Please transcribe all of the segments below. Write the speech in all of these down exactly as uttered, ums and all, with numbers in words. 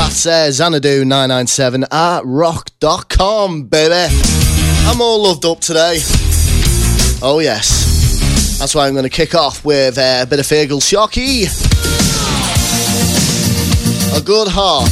That's uh, Xanadu nine nine seven at rock dot com, baby. I'm all loved up today. Oh yes. That's why I'm going to kick off with uh, a bit of Fergal Shocky. A Good Heart.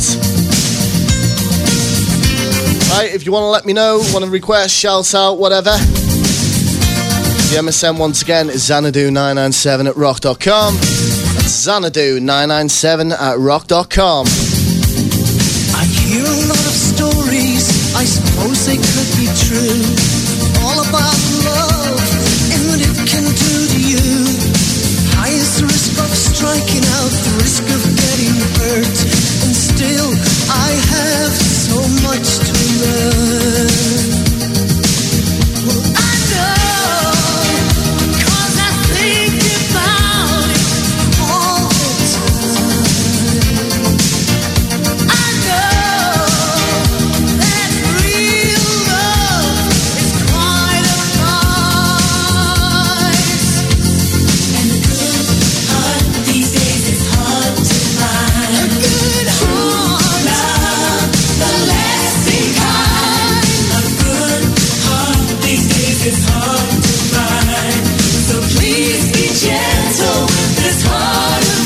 Right, if you want to let me know, want to request, shout out, whatever, the M S N once again is Xanadu nine nine seven at rock dot com. That's Xanadu nine nine seven at rock dot com. I hear a lot of stories, I suppose they could be true, all about love and what it can do to you. High is the risk of striking out, the risk of getting hurt, and still I have so much to learn. Well, I know, 'cause I think about it all the time. I know that real love is quite a price, and a good heart these days is hard to find. A good heart, love, the lasting kind. A good heart these days is hard to find. So please be gentle with this heart of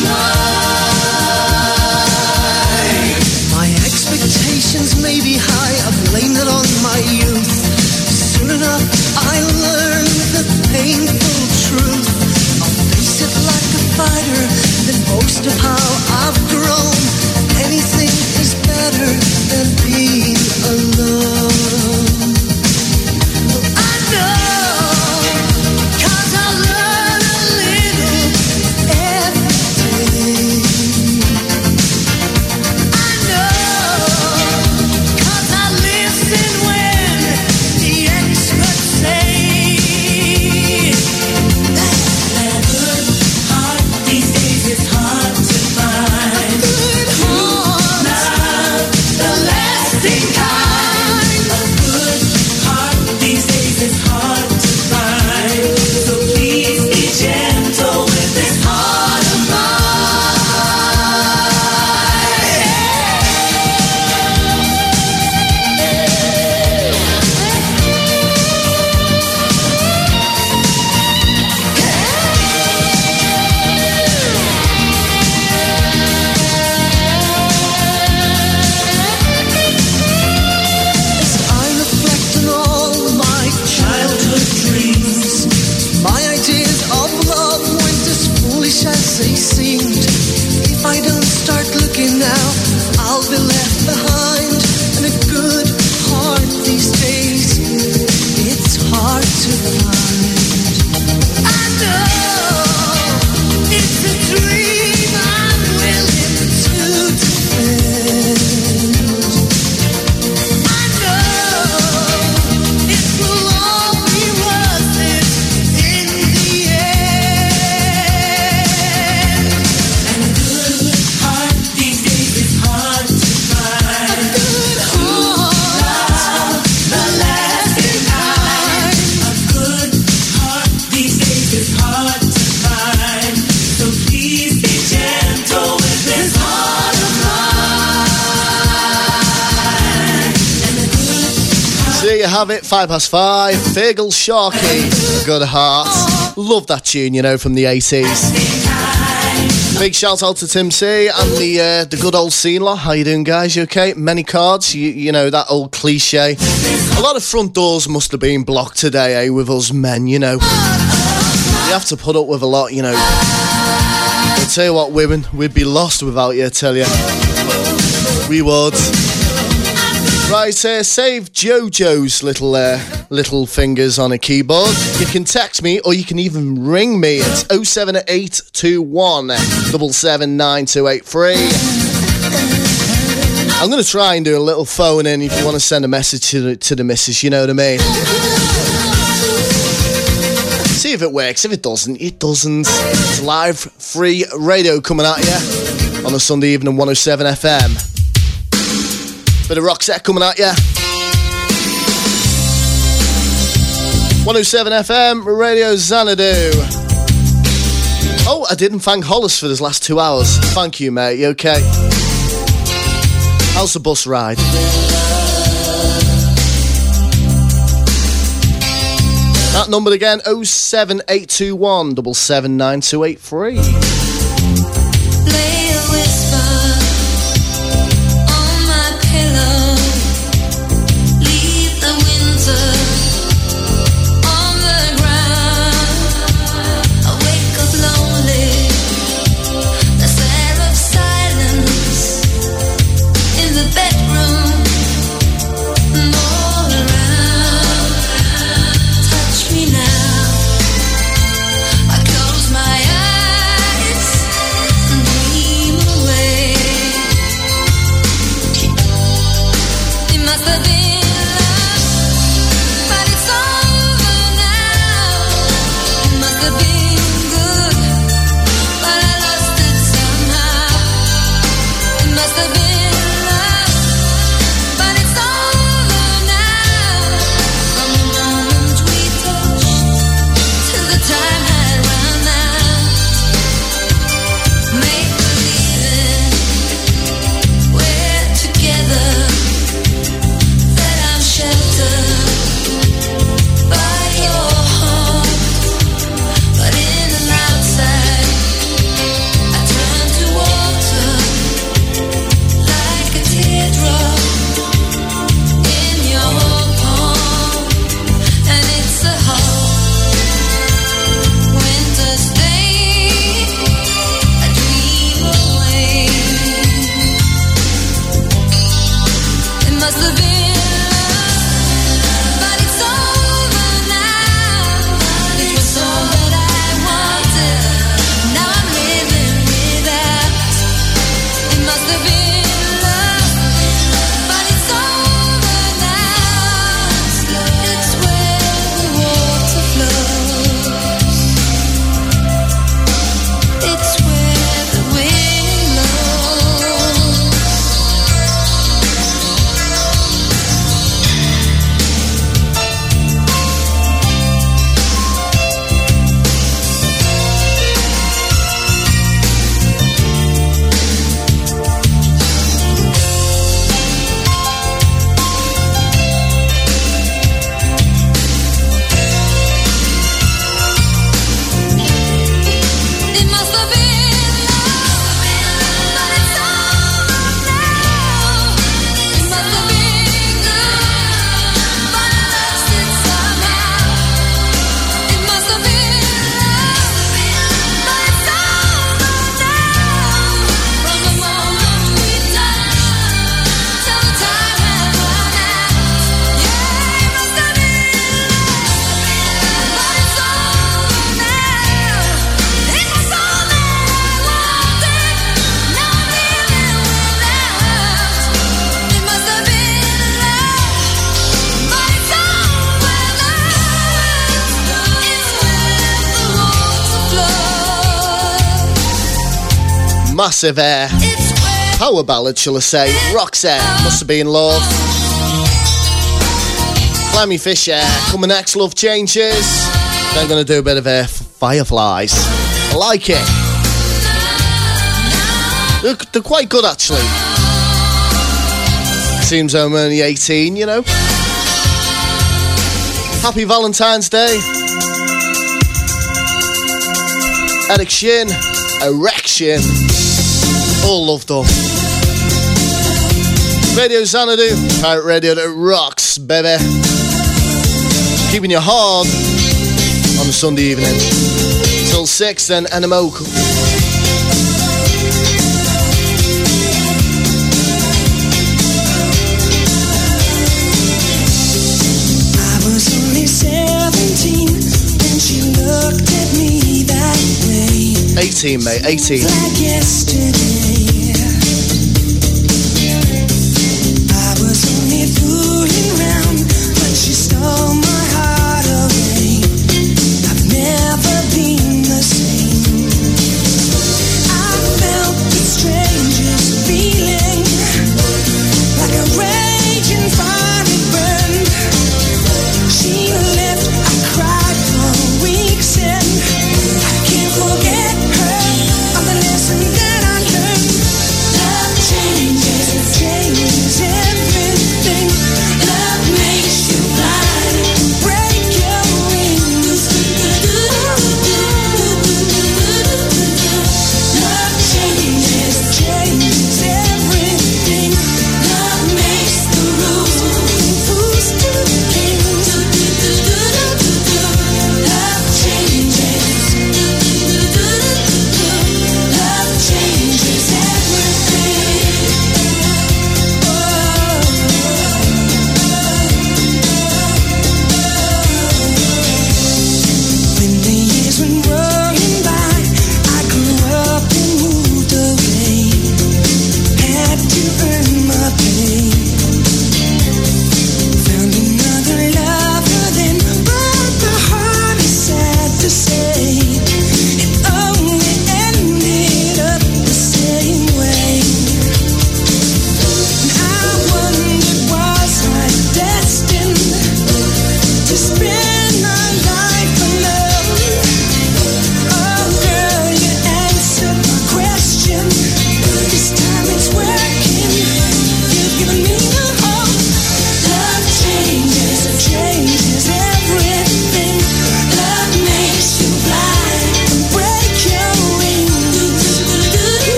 mine. My expectations may be high, I've blamed it on my youth. Soon enough I learn the painful truth. I'll face it like a fighter, then boast of how I've grown. Anything is better than being alone. Well, I know, 'cause I learn a little every day. I know, 'cause I listen when the experts say that a good heart these days is hard to find. A good heart, love, the lasting kind. A good heart these days is hard to find. So please be gentle with this heart of As I reflect on all my childhood dreams, my ideas of love went as foolish as they seemed. If I don't start looking now, I'll be left behind. And a good heart these days, it's hard to find. I know it's a dream I'm willing to defend. I know it will all be worth it in the end. And a good heart these days is hard to find. A good heart, the lasting kind. A good heart these days is hard to find. So please be gentle with this heart of mine. And a good So there you have it, five past five. Fergal Sharkey, A Good Heart. Love that tune, you know, from the eighties. Big shout out to Tim C and the uh, the good old Seenlaw. How you doing, guys? You okay? Many cards, you, you know, that old cliche. A lot of front doors must have been blocked today, eh, with us men, you know. You have to put up with a lot, you know. I'll tell you what, women, we'd be lost without you, I tell you. We would. Right, uh, save Jojo's little uh, little fingers on a keyboard. You can text me or you can even ring me. It's oh seven eight two one seven seven nine two eight three. I'm going to try and do a little phone in if you want to send a message to the, to the missus, you know what I mean? See if it works. If it doesn't, it doesn't. It's live, free radio coming at you on a Sunday evening, one oh seven F M. Bit of rock set coming at you. one oh seven F M, Radio Xanadu. Oh, I didn't thank Hollis for his last two hours. Thank you, mate. You okay? How's the bus ride? That number again, oh seven eight two one, seven seven nine two eight three. Massive air. Power ballad, shall I say. Roxette, Must Have Been Love. Clammy Fisher, coming next, Love Changes. Then going to do a bit of uh, Fireflies. I like it. They're, they're quite good, actually. Seems I'm only eighteen, you know. Happy Valentine's Day. Eric Shin, Erection. All loved up. Radio Xanadu, pirate radio that rocks, baby. Keeping you hard on a Sunday evening. Till six, then N M O. I was only seventeen when she looked at me that way. eighteen, mate, eighteen. Like yesterday. I was only fooling around, but she stole my heart away. I've never been the same. I felt the strangest feeling, like a raging fire it burned. She left, I cried for weeks and I can't forget her, or the lesson that I learned.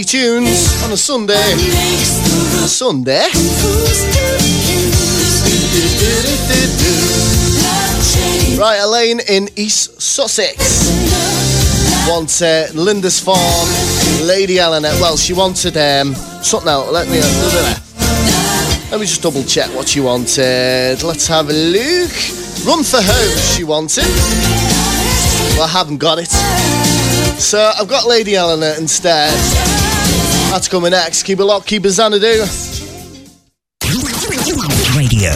tunes on a Sunday. A Sunday? Right, Elaine in East Sussex wants uh, Lindisfarne, Lady Eleanor. Well, she wanted um, something else. Let me, uh, let me just double check what she wanted. Let's have a look. Run for Home, she wanted. Well, I haven't got it. So I've got Lady Eleanor instead. That's coming next. Keep it locked, keep it Xanadu. Radio.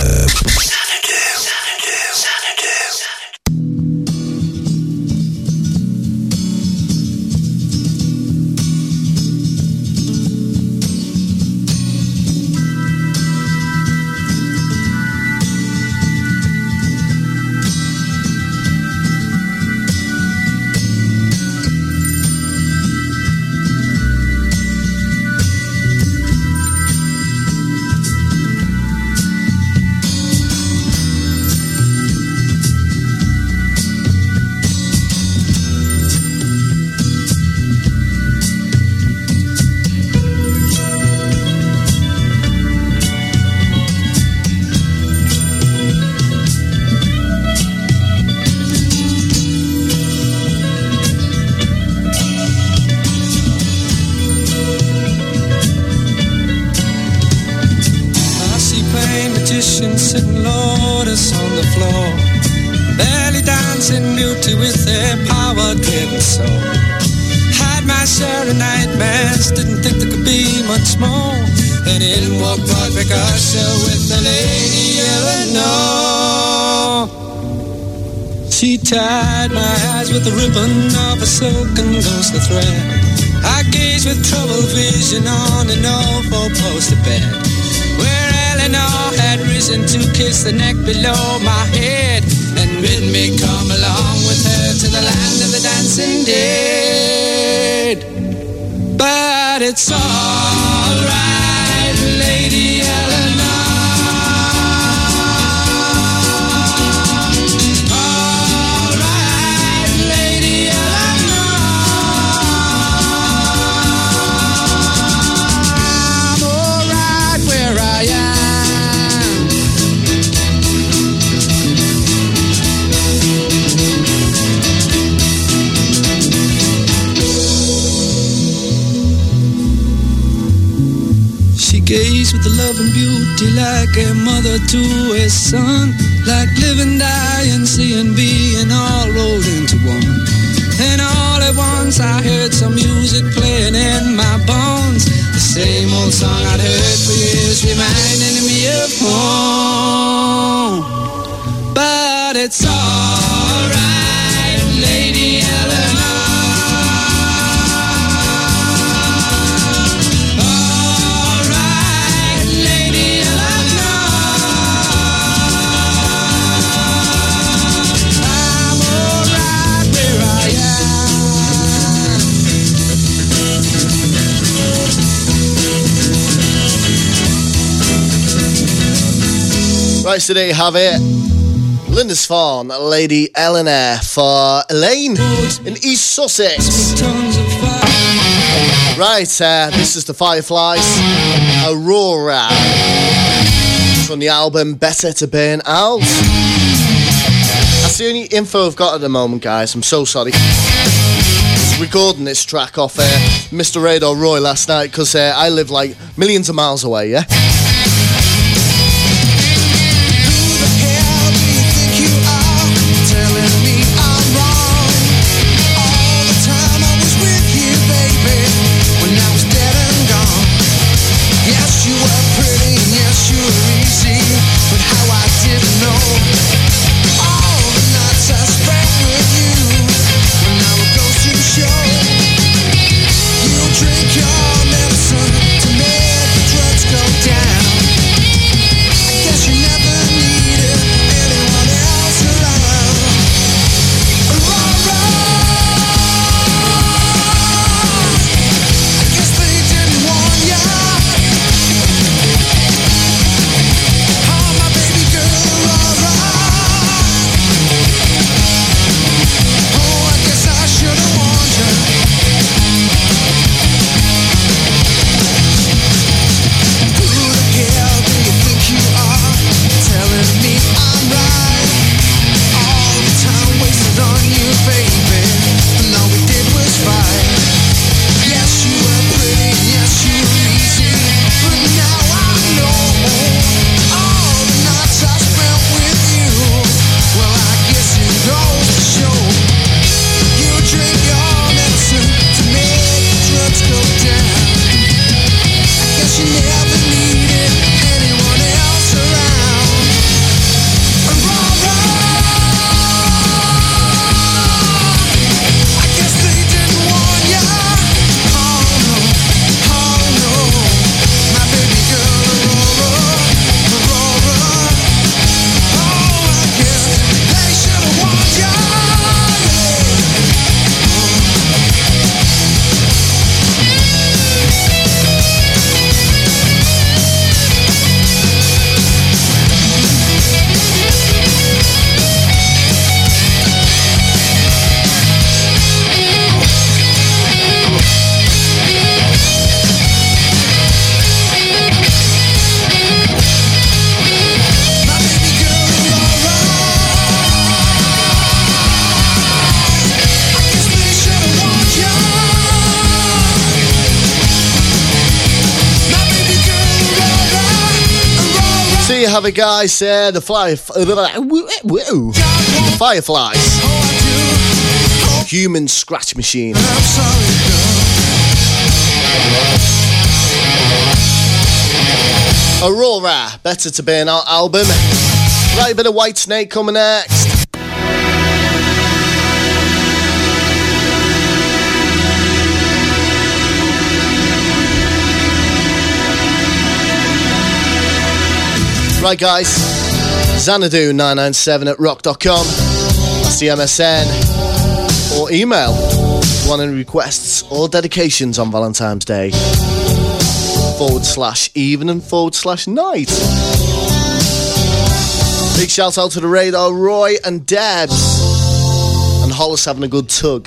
She tied my eyes with the ribbon of a silken ghostly thread. I gazed with troubled vision on an old four-poster bed, where Eleanor had risen to kiss the neck below my head, and bid me come along with her to the land of the dancing dead. But it's all right, Lady Eleanor. Gaze with the love and beauty like a mother to a son, like living, dying, seeing, being all rolled into one. And all at once I heard some music playing in my bones, the same old song I'd heard for years, reminding me of home. But it's all right, Lady Eleanor. Right, so there you have it. Lindisfarne, Lady Eleanor for Elaine in East Sussex. Right, uh, this is the Fireflies, Aurora, from the album Better to Burn Out. That's the only info I've got at the moment, guys. I'm so sorry. I was recording this track off uh, Mister Radar Roy last night because uh, I live like millions of miles away, yeah? Drink your medicine to make the drugs go down. have it, guys. Uh, the fly, whoa, Fireflies. Human Scratch Machine. Aurora, Better to Burn Out album. Right, a bit of Whitesnake coming next. Right, guys, Xanadu nine nine seven at rock dot com. That's the M S N. Or email. Want any requests or dedications on Valentine's Day? Forward slash evening forward slash night. Big shout out to the Radar, Roy and Debs. And Hollis having a good tug.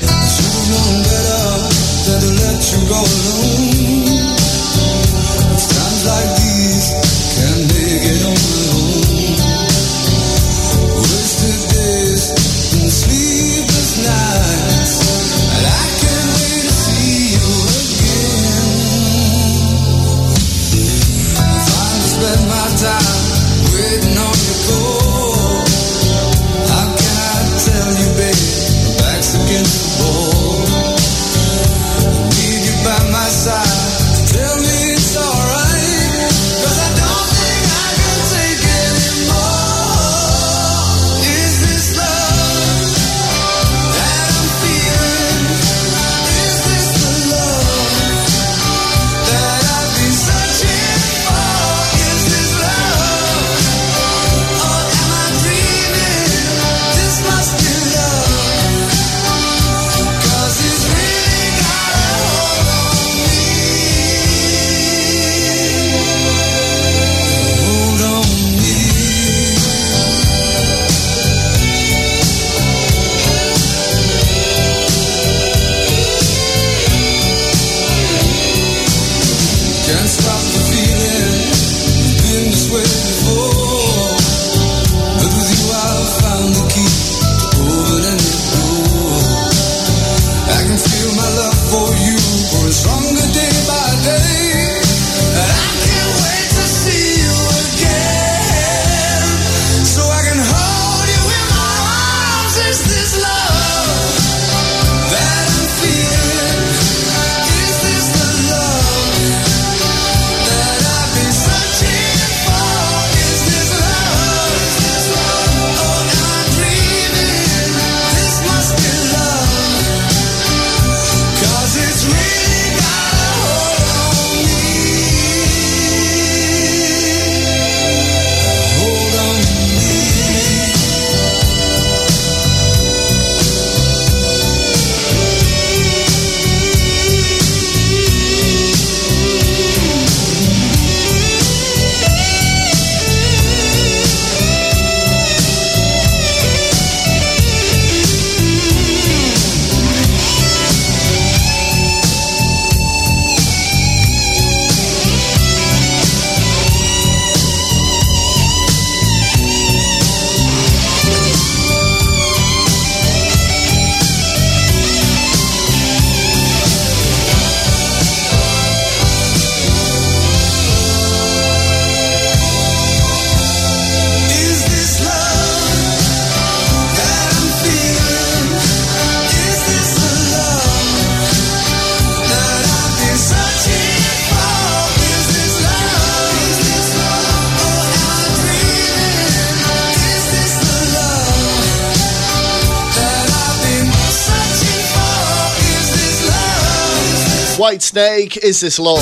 Whitesnake, Is This Love?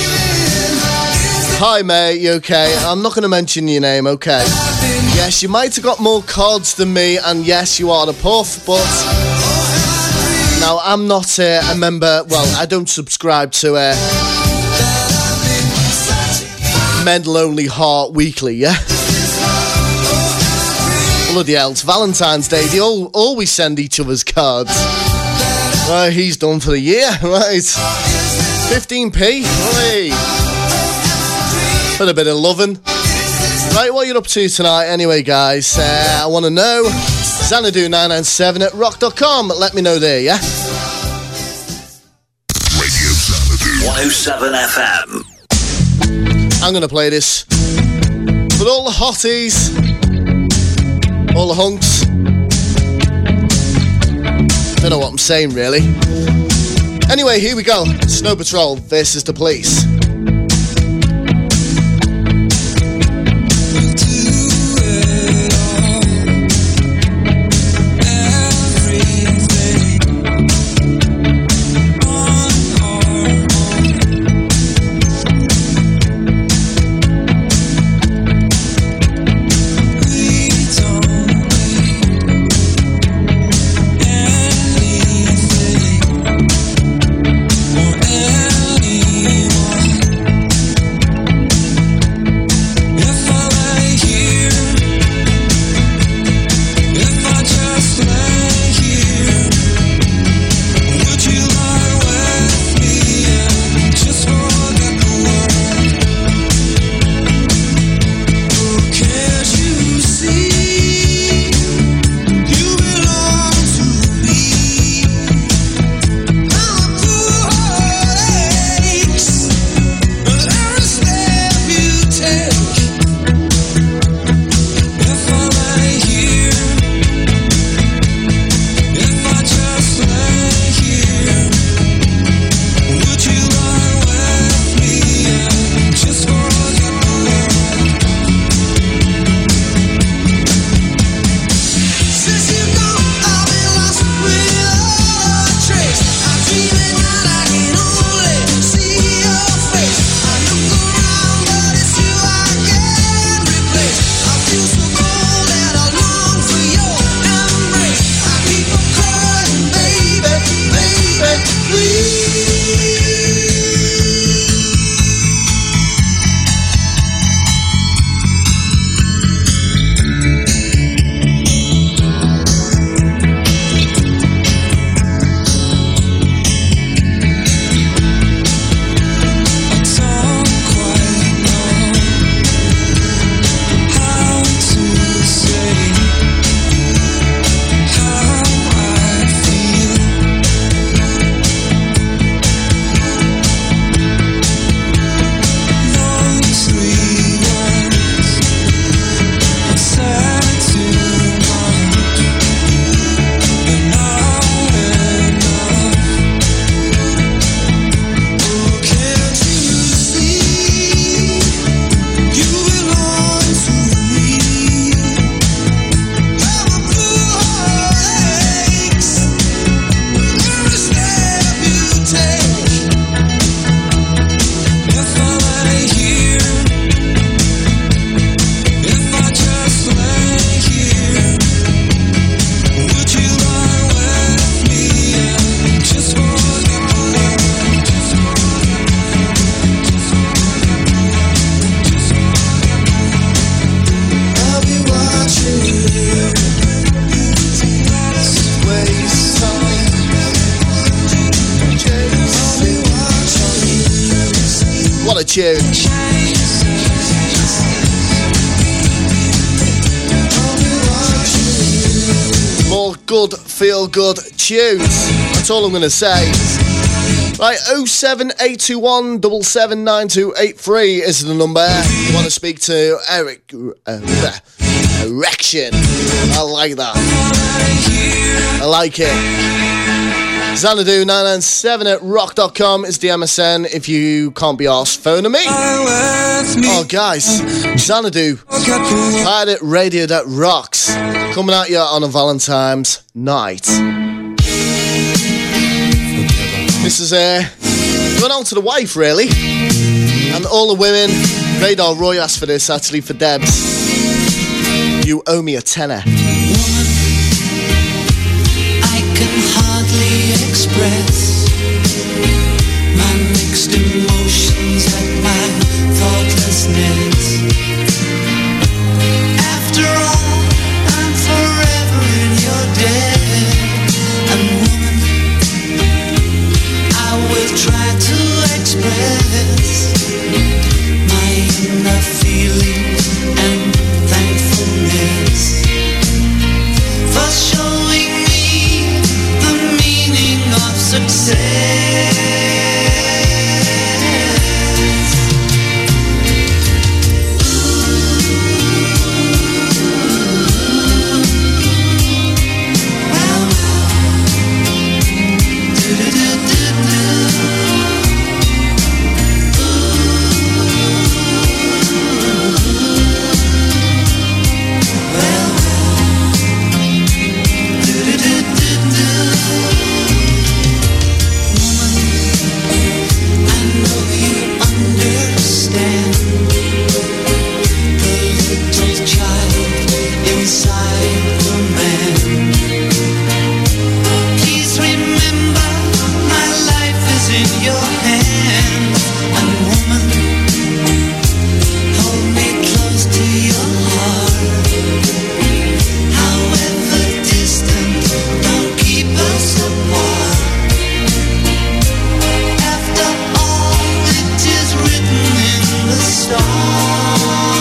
Hi mate, you okay? I'm not going to mention your name, okay? Yes, you might have got more cards than me, and yes, you are the puff, but now I'm not uh, a member, well, I don't subscribe to uh, Men Lonely Heart Weekly, yeah? Bloody hell, it's Valentine's Day, they all always send each other's cards. Right, he's done for the year, right? fifteen p, right. Put a bit of loving. Right, what are you up to tonight anyway, guys? Uh, I want to know. Xanadu nine nine seven at rock dot com. Let me know there, yeah? Radio Xanadu one oh seven F M. I'm going to play this But all the hotties, all the hunks, don't know what I'm saying really. Anyway, here we go. Snow Patrol versus the Police. Tune. More good, feel good tunes. That's all I'm going to say. Right, oh seven eight two one seven seven nine two eight three is the number. You want to speak to Eric uh, Erection. I like that. I like it. Xanadu nine nine seven at rock dot com is the M S N if you can't be arsed phoning me. Oh guys, Xanadu, Pirate Radio that rocks, coming at you on a Valentine's night. This is uh, going out to the wife really, and all the women. Radar Roy asked for this actually for Debs. You owe me a tenner. Express my mixed emotions at my thoughtlessness. After all, I'm forever in your debt. And woman, I will try to express my inner feelings and thankfulness for showing me the meaning of success. inside the man. Please remember, my life is in your hands. And woman, hold me close to your heart. However distant, don't keep us apart. After all, it is written in the stars.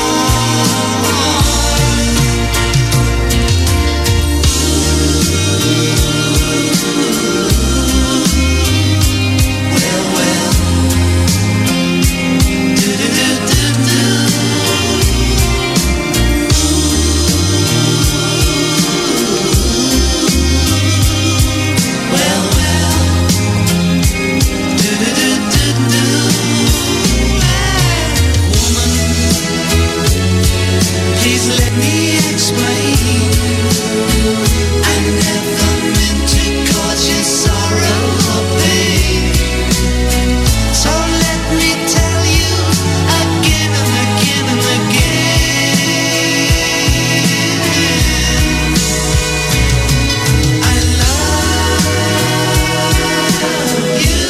Well, well. Do-do-do-do-do. Well, well. Do-do-do-do-do. Woman, please let me explain. I never meant to cause you sorrow or pain. So let me tell you again and again and again. I love you.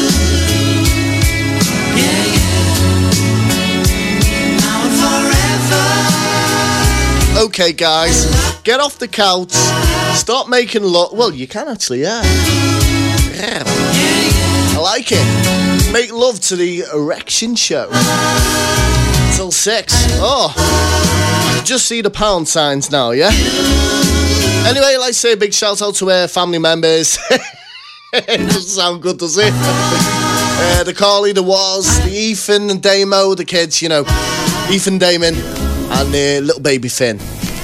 Yeah, yeah. Now and forever. Okay, guys, get off the couch. Stop making love. Well, you can actually, yeah. Yeah. I like it. Make love to the erection show. Till six. Oh. Just see the pound signs now, yeah? Anyway, let's say a big shout out to our family members. It doesn't sound good, does it? Uh, the Carly, the Waz, the Ethan and Damo, the kids, you know. Ethan, Damon, and uh, little baby Finn.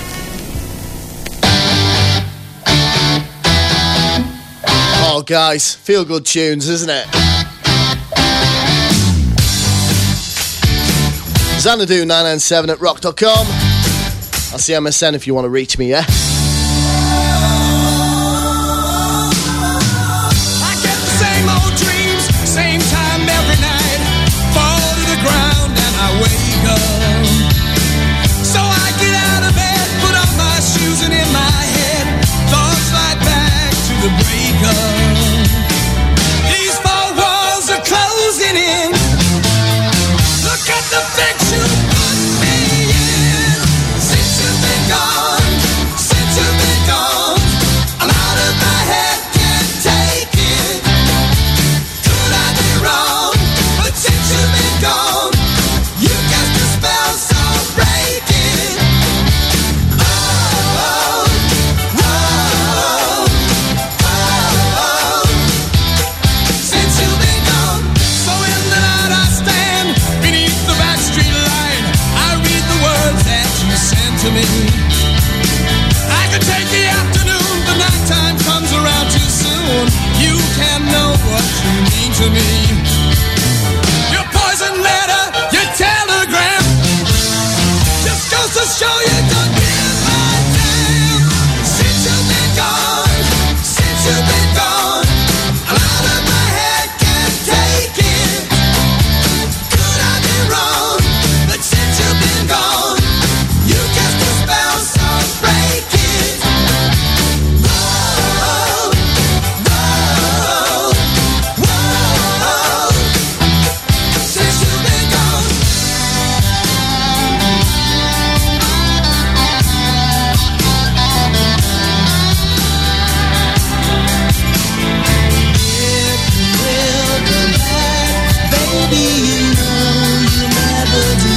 Oh, guys, feel good tunes, isn't it? Xanadu nine nine seven at rock dot com. I'll see M S N if you want to reach me, yeah? I get the same old dreams, same time every night. Fall to the ground and I wake up. So I get out of bed, put on my shoes, and in my head, thoughts slide back to the breakup. These four walls are closing in. Look at the fix you put me in. Since you've been gone, since you've been gone, I'm out of my head, can't take it. Could I be wrong? But since you've been gone, you cast a spell so breaking. Oh, oh, oh, oh, oh. Since you've been gone, so in the night I stand beneath the backstreet light. I read the words that you sent to me. I could take the afternoon, the nighttime comes around too soon. You can't know what you mean to me. Your poison letter, your telegram, just goes to show you don't give a damn. Since you've been gone, since you've been gone, I'm out of my head, can't take it. Could I be wrong? But since you've been gone, you cast a spell so break it. Whoa, whoa, whoa. Since you've been gone. Baby, you know you never do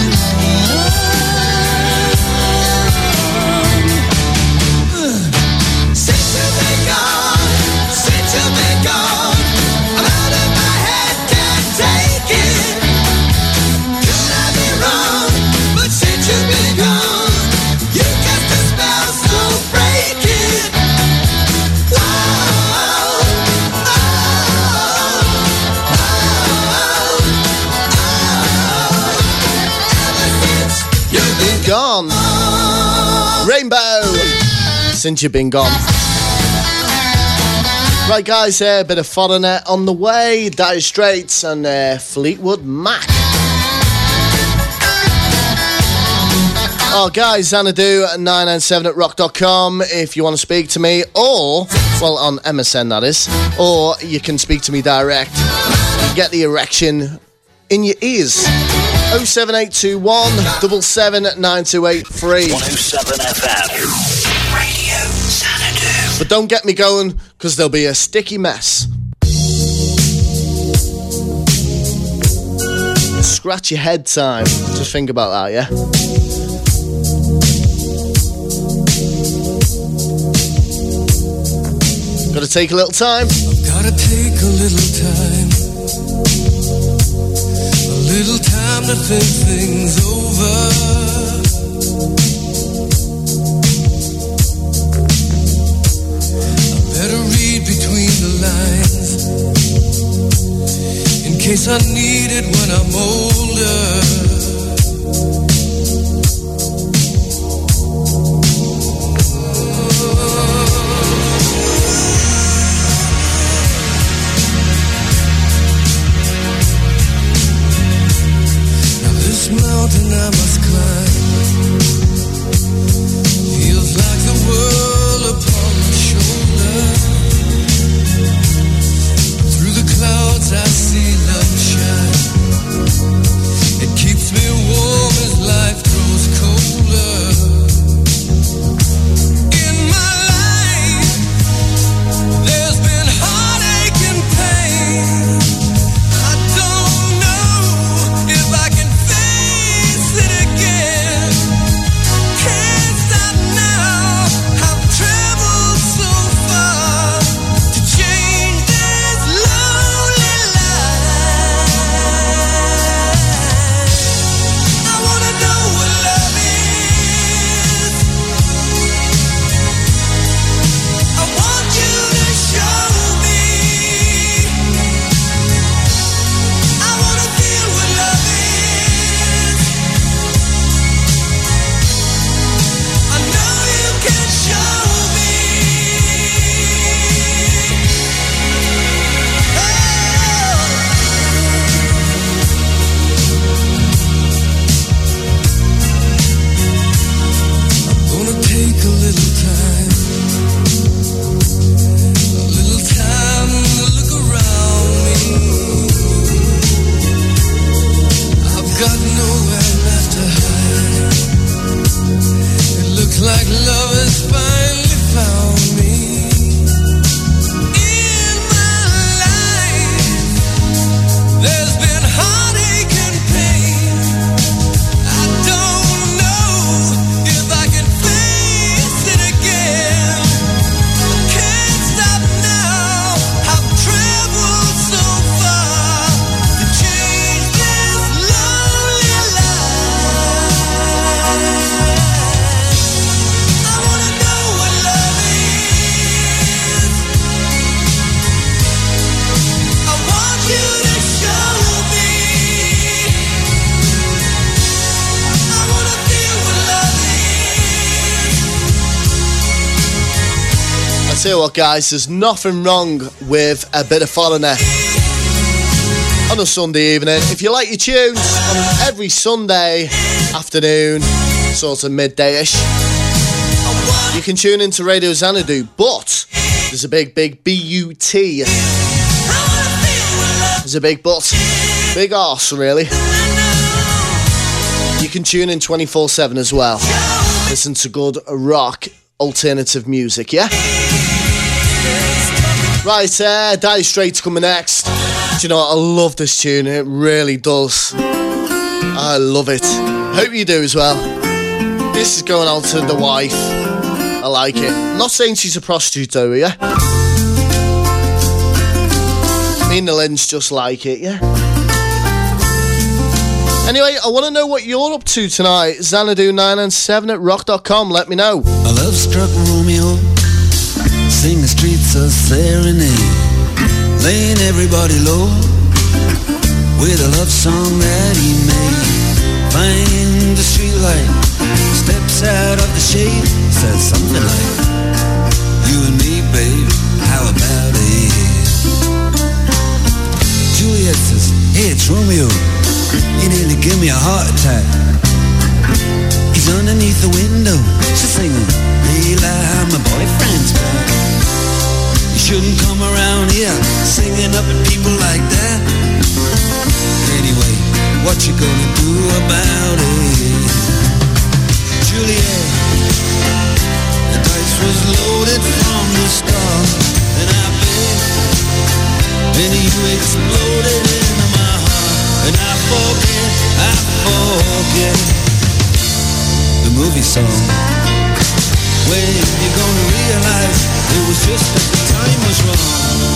wrong. Since you've been gone, since you've been gone, I'm out of my head, can't take it. Could I be wrong? But since you've been gone, you cast a spell so break it. Whoa, oh, oh, oh, oh. Ever since you've been Gone. Rainbow. Since you've been gone. Right, guys, a uh, bit of Foreigner on the way. Dire Straits and uh, Fleetwood Mac. Oh, guys, Xanadu nine nine seven at rock dot com if you want to speak to me, or, well, on M S N that is, or you can speak to me direct. You get the erection in your ears. oh seven eight two one, seven seven nine two eight three. one oh seven F M. Radio Xanadu. But don't get me going, because there'll be a sticky mess. Scratch your head time. Just think about that, yeah? Gotta take a little time. I've gotta take a little time. A little time to think things over. I better read between the lines in case I need it when I'm older. Mountain I must climb feels like the world upon my shoulder. Through the clouds I see love shine. It keeps me warm as life grows colder. In my life there's been heartache and pain. I don't know if I can like love has finally found me. In my life there's been heartache and pain. I don't know if I can face it again. I can't stop now. I've traveled so far to change this lonely life. I tell you what, guys, there's nothing wrong with a bit of Foreigner on a Sunday evening. If you like your tunes on every Sunday afternoon, sort of midday-ish, you can tune into Radio Xanadu, but there's a big, big B U T. There's a big but. Big arse, really. You can tune in twenty-four seven as well. Listen to good rock, alternative music, yeah? Right, uh, Dire Straits coming next. Do you know what? I love this tune. It really does. I love it. Hope you do as well. This is going out to the wife. I like it. I'm not saying she's a prostitute though, yeah? Me and the Lynns just like it, yeah? Anyway, I want to know what you're up to tonight. Xanadu nine nine seven at rock dot com. Let me know. A love struck Romeo, sing the streets a serenade, laying everybody low with a love song that he made. Find the streetlight, steps out of the shade, says something like, you and me, babe, how about it? Juliet says, hey, it's Romeo, you nearly give me a heart attack. He's underneath the window. She's singing, Leila, my boyfriend's back. You shouldn't come around here singing up at people like that. Anyway, what you gonna do about it? Juliet, the dice was loaded from the start, and I bet, and you exploded into my heart, and I forget, I forget the movie song. When you gonna realize it was just that the time was wrong,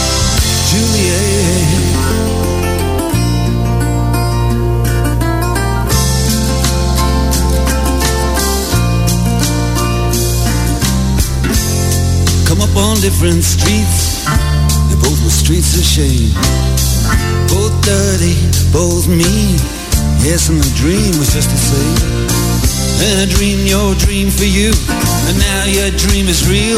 Juliet. Come up on different streets, they both were streets of shame. Both dirty, both mean. Yes, and the dream was just the same. And I dreamed your dream for you, and now your dream is real.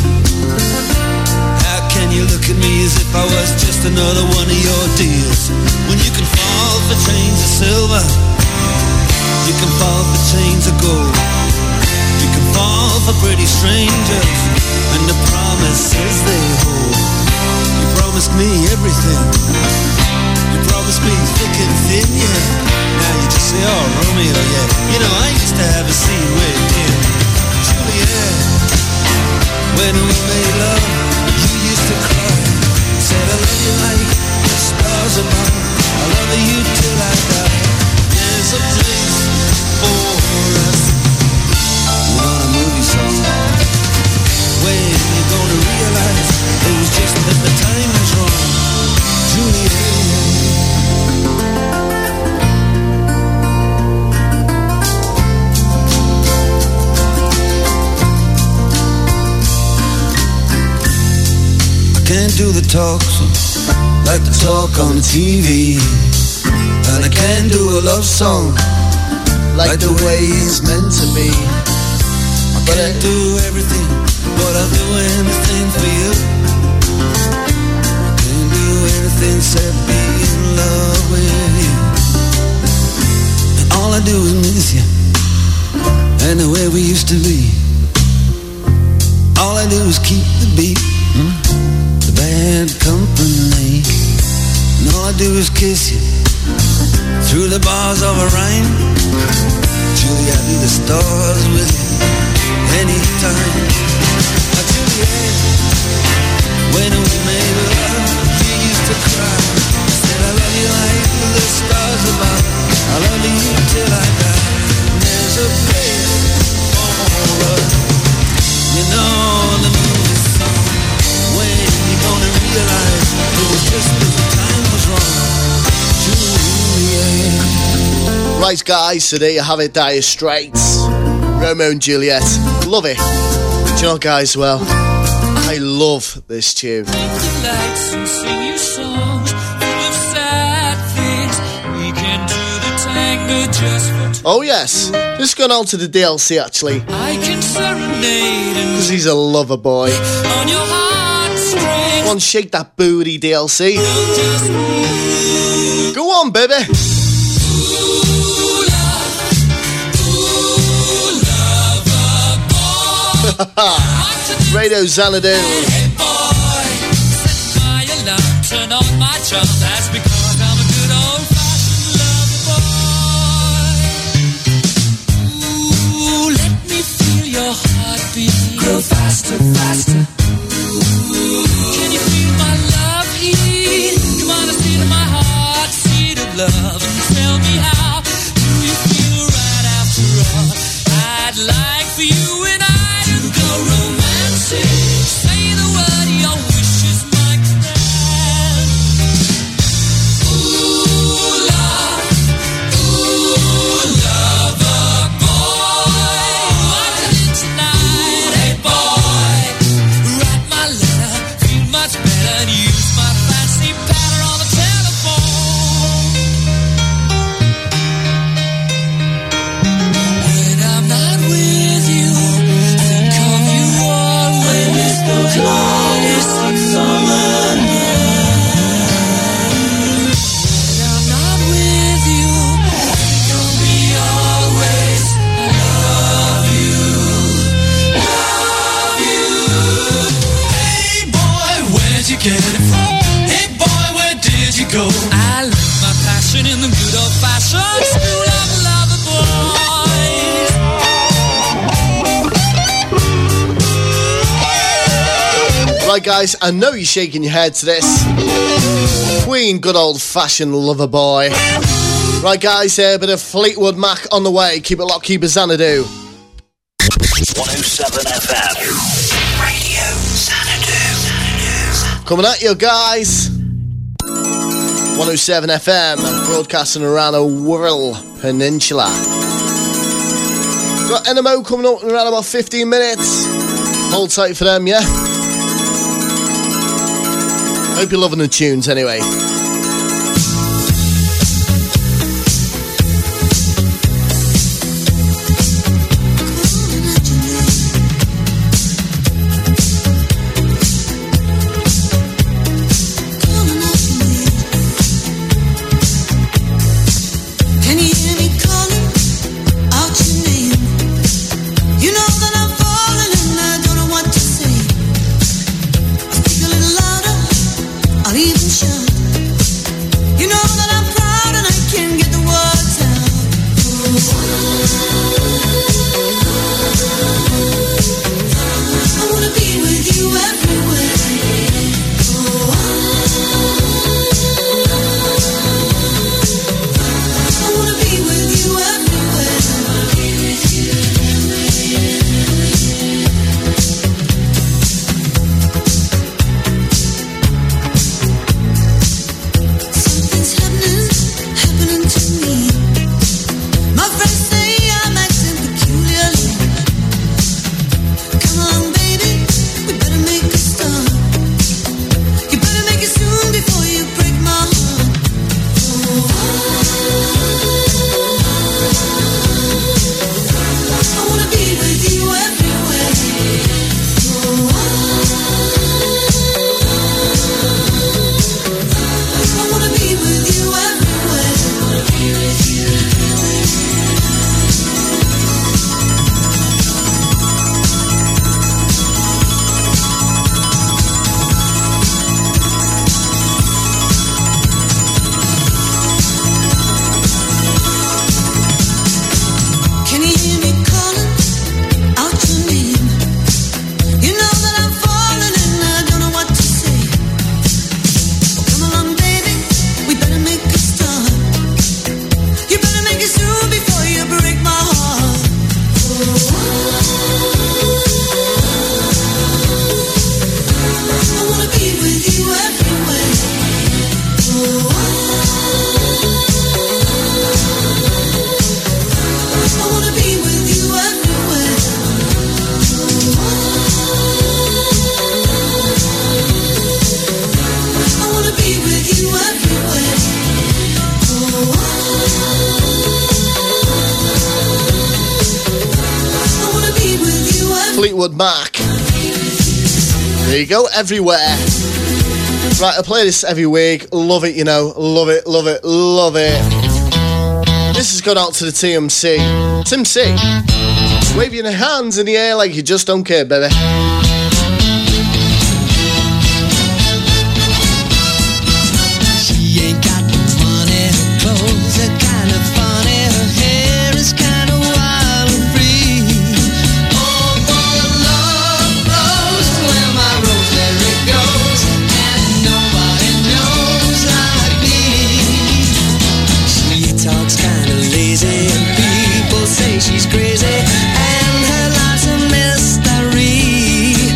How can you look at me as if I was just another one of your deals? When you can fall for chains of silver, you can fall for chains of gold. You can fall for pretty strangers and the promises they hold. You promised me everything. You promised me thick and thin, yeah. Now you just say, oh, Romeo, yeah. You know, I used to have a scene with him. Juliet, when we made love, you used to cry. Said I love you like the stars above. I love you till I die. There's a place for us. On a movie song. When you gonna realize it was just that the time was wrong, Juliet. I can't do the talks like the talk on the T V, and I can't do a love song like, like the way it's meant to be. I can't do everything, but I'll do anything for you. I can't do anything except be in love with you. And all I do is miss you, and the way we used to be. All I do is keep the beat, hmm? The bad company. And all I do is kiss you through the bars of a rhyme. Julie, I'd be the stars with you anytime. Oh, Juliet, when we made love, you used to cry. Said I love you like the stars above. I love you till I die. And there's a place for us. You know the movie song. When you gonna realize it was just that the time was wrong, Juliet. Right, guys, so there you have it, Dire Straits, Romeo and Juliet. Love it. Do you know, guys, well, I love this tune. Oh, yes. Just gone on to the D L C, actually. Because he's a lover boy. Come on, shake that booty, D L C. Go on, baby. Radio Xanadu. Hey boy, set my alarm, turn on my charm. That's because I'm a good old-fashioned lover boy. Ooh, let me feel your heartbeat. Grow faster, faster. Ooh, can you feel my love heat? Come on, let's feel my heart, seed of love, and tell me how do you feel right after all? I'd like for you and I to go romantic. Say the word, your wishes might grant. go. I learned my passion in the good old fashioned school of lover boys. Right, guys, I know you're shaking your head to this. Queen, good old fashioned lover boy. Right, guys, a bit of Fleetwood Mac on the way. Keep it locked, keep it Xanadu. one oh seven F M. Radio Xanadu. Coming at you, guys. one oh seven F M, broadcasting around the Wirral Peninsula. Got N M O coming up in around about fifteen minutes. Hold tight for them, yeah? Hope you're loving the tunes anyway. Fleetwood Mac. There you go, everywhere. Right, I play this every week. Love it, you know. Love it, love it, love it. This has gone out to the T M C. T M C, wave your hands in the air like you just don't care, baby. She ain't got money, her clothes are kind of funny, her hair is kind of wild and free. Oh, for love grows where my rosemary goes, and nobody knows like me. She talks kind of lazy, and people say she's crazy, and her life's a mystery.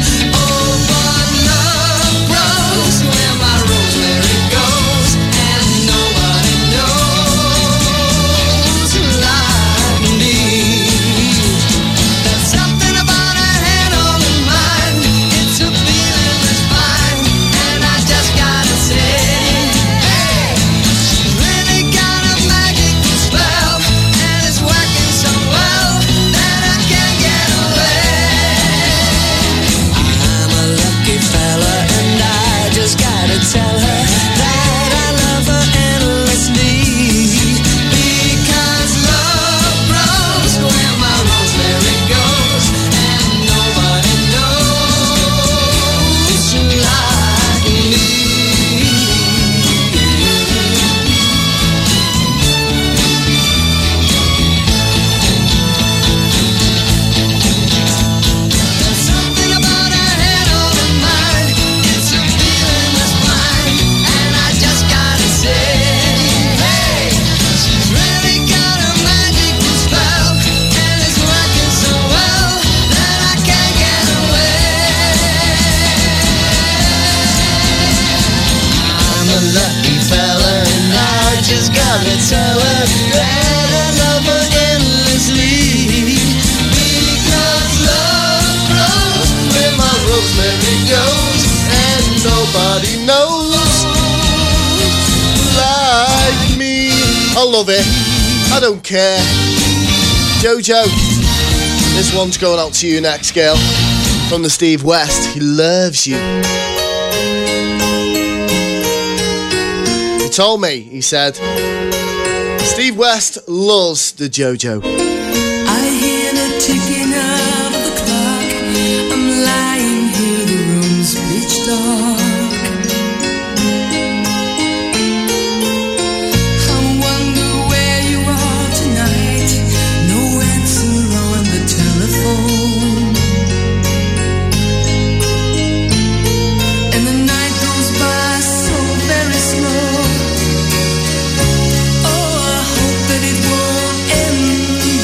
and it's our dead and love endlessly. Because love grows where my rosemary goes, and nobody knows like me. I love it. I don't care. Jojo, this one's going out to you next, girl. From the Steve West. He loves you. He told me, he said, Steve West loves the Jojo. I hear the ticking of the clock. I'm lying here, the room's pitch dark. I wonder where you are tonight. No answer on the telephone. And the night goes by so very slow. Oh, I hope that it won't end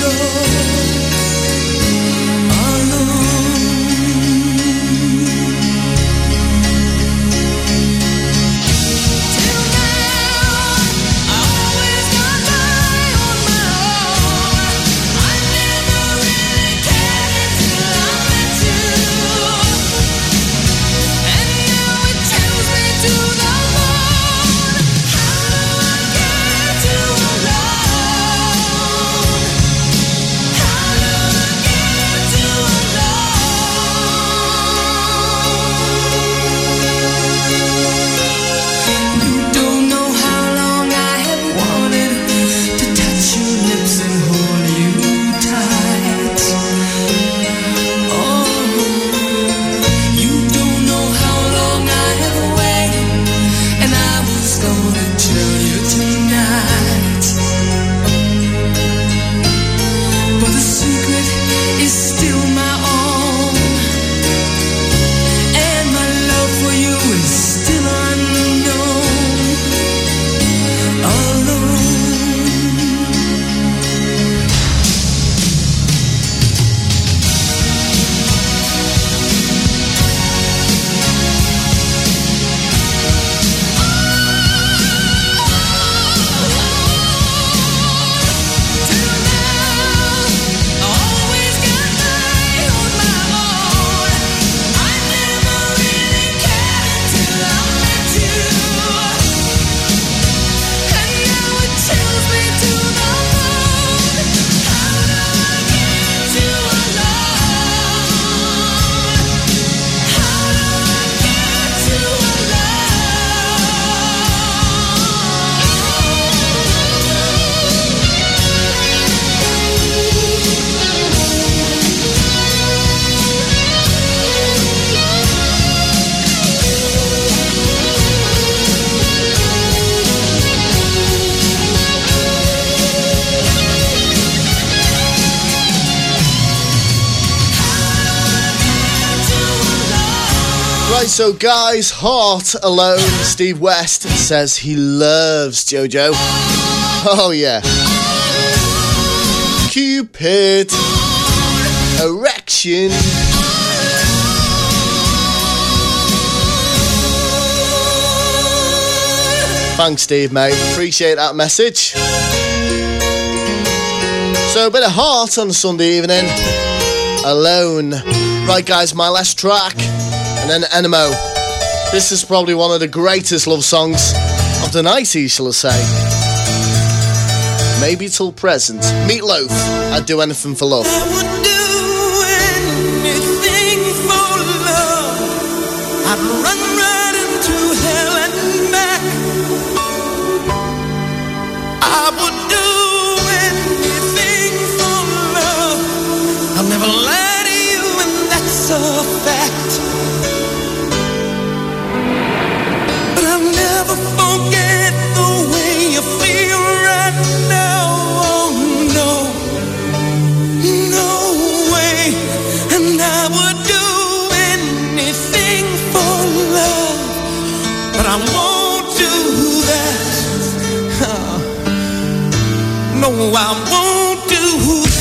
Right, so guys, Heart Alone, Steve West says he loves Jojo. Oh yeah. Cupid, Erection. Thanks, Steve, mate. Appreciate that message. So a bit of Heart on a Sunday evening. Alone. Right, guys, my last track. And then Enemo. This is probably one of the greatest love songs of the nineties, shall I say. Maybe till present. Meatloaf, I'd do anything for love. I would do anything for love. I'd run right into hell and back. I would do anything for love. I'll never lie to you, and that's a fact. But I'll never forget the way you feel right now. Oh no, no way. And I would do anything for love, but I won't do that. Oh, no, I won't do that.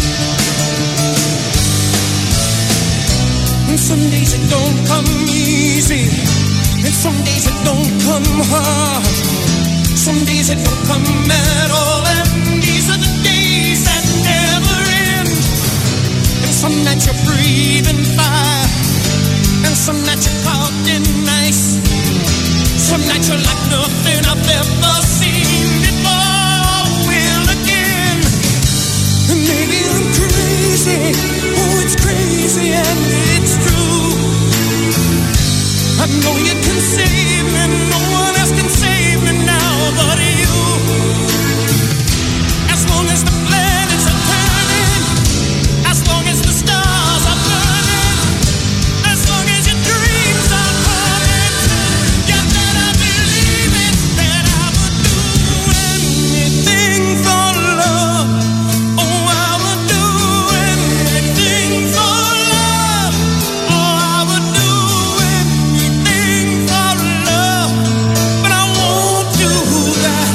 Some days it don't come easy. easy, and some days it don't come hard. Some days it don't come at all, and these are the days that never end. And some nights you're breathing fire, and some nights you're caught in ice. Some nights you're like nothing I've ever seen before. Will again, and maybe I'm crazy. Oh, it's crazy and it's true. I know you can save me, no one else can save me now but you. As long as the planets are turning, as long as the stars are burning, as long as your dreams are coming true, you better believe it, that I would do anything for love. Oh, I would do anything for love. Oh, I would do anything for love. But I won't do that.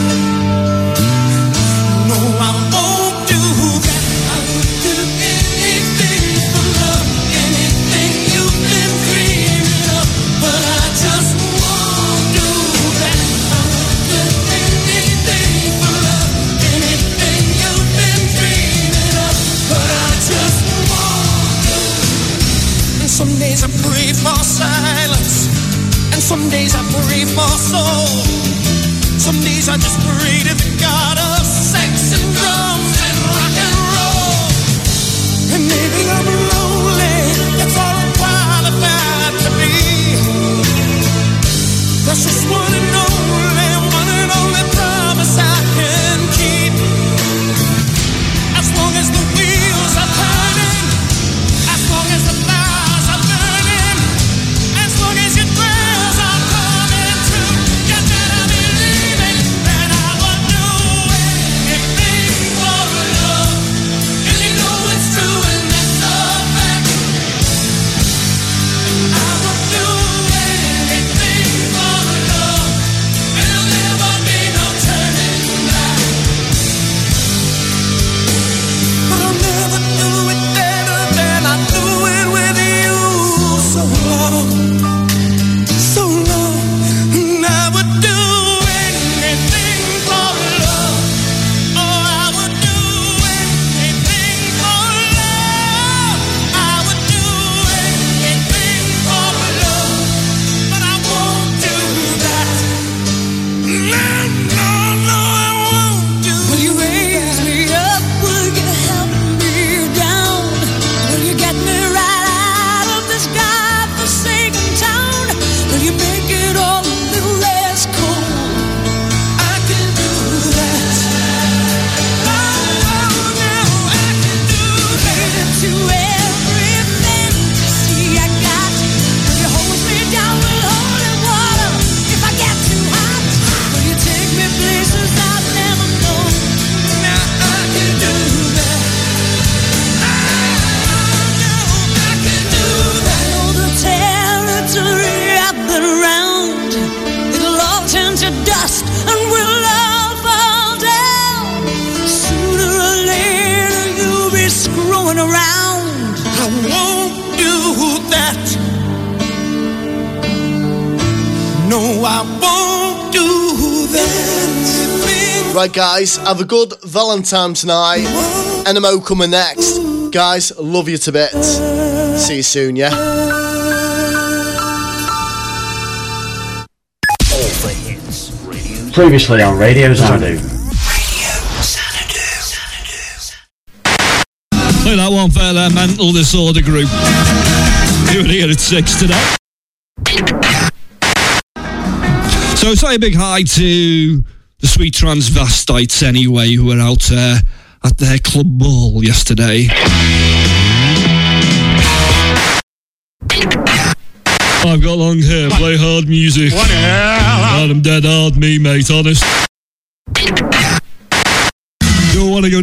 No, I won't do that. I would do anything for love, anything you've been dreaming of. But I just won't do that. I would do anything for love, anything you've been dreaming of. But I just won't do it. And some days I pray for silence, and some days I pray for soul. Some days I just pray to the God of sex and drums and rock and roll. And maybe I'm lonely, that's all I'm qualified to be. That's just one and only, one and only promise I can keep. As long as the wheels are turning, as long as the fires are burning, as long as your prayers are coming true, you better believe it, that I would do anything for love. And you know it's true and that's a fact. I would do anything for love, and there'll never be no turning back. But I'll never do it better than I do it with you. So long, so long, and I would do anything for love. Oh, I would do anything for love. I would do anything for love, but I won't do that. No, no, no, I won't do that. Will you raise me up? Will you help me down? Will you get me right out of this godforsaken town? Will you make it all a little less cold? I can do that. Oh, oh, no, I can do that. To every fantasy I got, will you hold me down with holy water if I get too hot? Will you take me places I've never known? Now I can do that. Oh, no, I can do that. I know the territory I've been around, it'll all turn to dust and we'll all fall down. Sooner or later you'll be screwing around. I won't do that. No, I won't do that. Right, guys, have a good Valentine's night. N M O coming next. Guys, love you to bits. See you soon, yeah? All things Radio Previously on Radio Xanadu. Play that one for their mental disorder group. You were here at six today. So say a big hi to the sweet transvestites anyway, who were out uh, at their club ball yesterday. I've got long hair, play hard music. What hell? I'm dead hard, me, mate, honest. Don't want to go